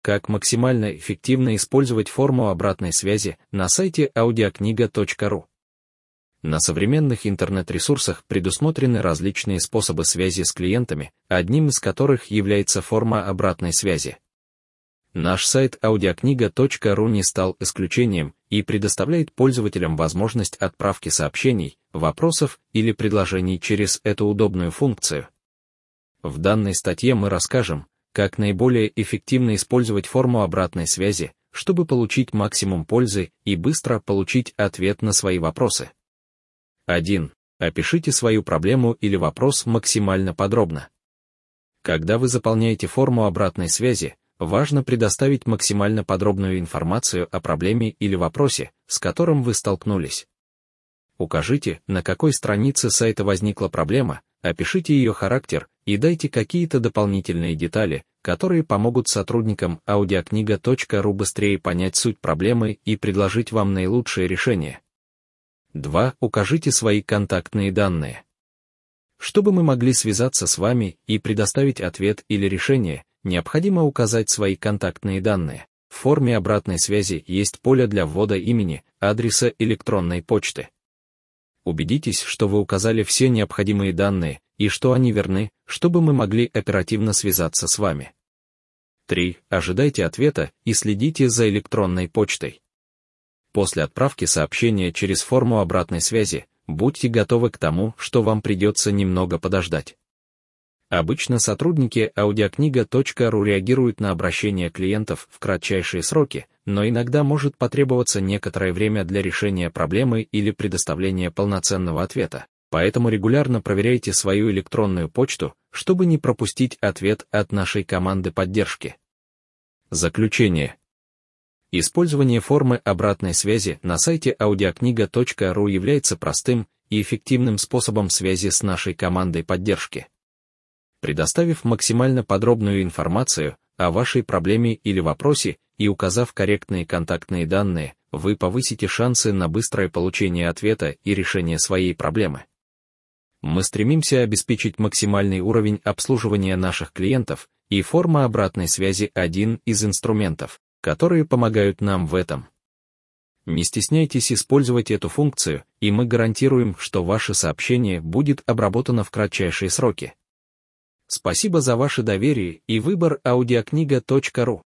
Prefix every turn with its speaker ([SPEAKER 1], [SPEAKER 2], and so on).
[SPEAKER 1] Как максимально эффективно использовать форму обратной связи на сайте audiokniga.ru. На современных интернет-ресурсах предусмотрены различные способы связи с клиентами, одним из которых является форма обратной связи. Наш сайт audiokniga.ru не стал исключением и предоставляет пользователям возможность отправки сообщений, вопросов или предложений через эту удобную функцию. В данной статье мы расскажем, как наиболее эффективно использовать форму обратной связи, чтобы получить максимум пользы и быстро получить ответ на свои вопросы. 1. Опишите свою проблему или вопрос максимально подробно. Когда вы заполняете форму обратной связи, важно предоставить максимально подробную информацию о проблеме или вопросе, с которым вы столкнулись. Укажите, на какой странице сайта возникла проблема, опишите ее характер и дайте какие-то дополнительные детали, которые помогут сотрудникам audiokniga.ru быстрее понять суть проблемы и предложить вам наилучшее решение. 2. Укажите свои контактные данные. Чтобы мы могли связаться с вами и предоставить ответ или решение, необходимо указать свои контактные данные. В форме обратной связи есть поле для ввода имени, адреса электронной почты. Убедитесь, что вы указали все необходимые данные и что они верны, чтобы мы могли оперативно связаться с вами. 3. Ожидайте ответа и следите за электронной почтой. После отправки сообщения через форму обратной связи, будьте готовы к тому, что вам придется немного подождать. Обычно сотрудники audiokniga.ru реагируют на обращения клиентов в кратчайшие сроки, но иногда может потребоваться некоторое время для решения проблемы или предоставления полноценного ответа, поэтому регулярно проверяйте свою электронную почту, чтобы не пропустить ответ от нашей команды поддержки. Заключение. Использование формы обратной связи на сайте audiokniga.ru является простым и эффективным способом связи с нашей командой поддержки. Предоставив максимально подробную информацию о вашей проблеме или вопросе и указав корректные контактные данные, вы повысите шансы на быстрое получение ответа и решение своей проблемы. Мы стремимся обеспечить максимальный уровень обслуживания наших клиентов, и форма обратной связи – один из инструментов, которые помогают нам в этом. Не стесняйтесь использовать эту функцию, и мы гарантируем, что ваше сообщение будет обработано в кратчайшие сроки. Спасибо за ваше доверие и выбор audiokniga.ru.